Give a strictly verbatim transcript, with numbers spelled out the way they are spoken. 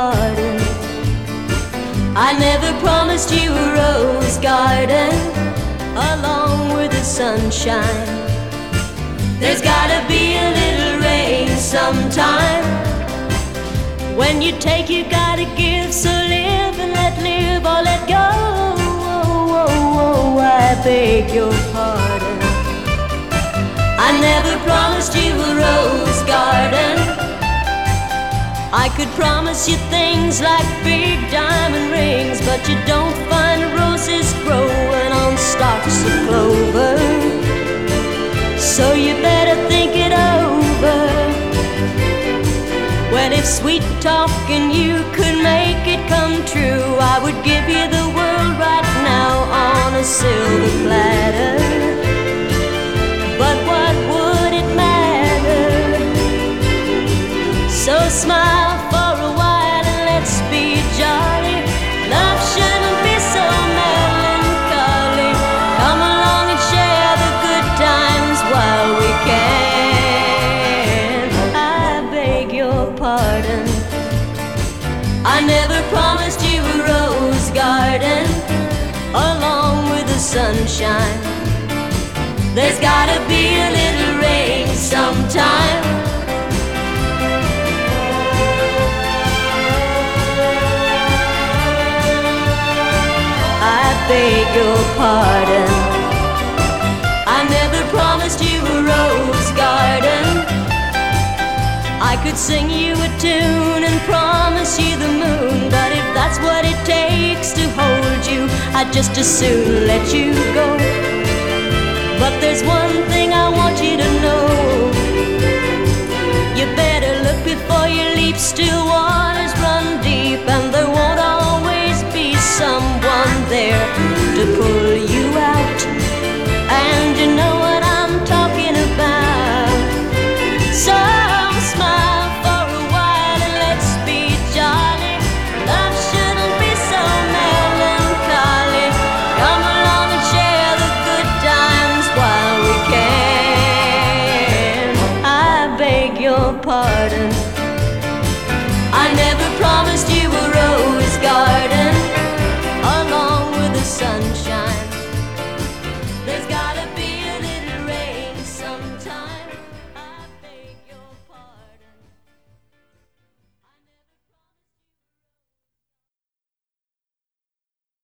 pardon. I never promised you a rose garden along with the sunshine. There's gotta be a little rain sometime. When you take, you gotta give. So live and let live or let go. Oh, oh, oh, I beg your pardon. I never promised you a rose garden. I could promise you things like big diamond rings, but you don't find roses growing on stalks of clover. So you better think it over. Well, if sweet talking you could make it come true, I would give you the world right now on a silver platter. But what would it matter? So smile for a while and let's be jolly. Love shouldn't be so melancholy. Come along and share the good times while we can. I beg your pardon. I never promised you a rose garden along with the sunshine. There's gotta be a little rain sometime. I beg your pardon. I never promised you a rose garden. I could sing you a tune and promise you the moon, but if that's what it takes to hold you, I'd just as soon let you go. But there's one thing I want you to know. You better look before you leap, still walk.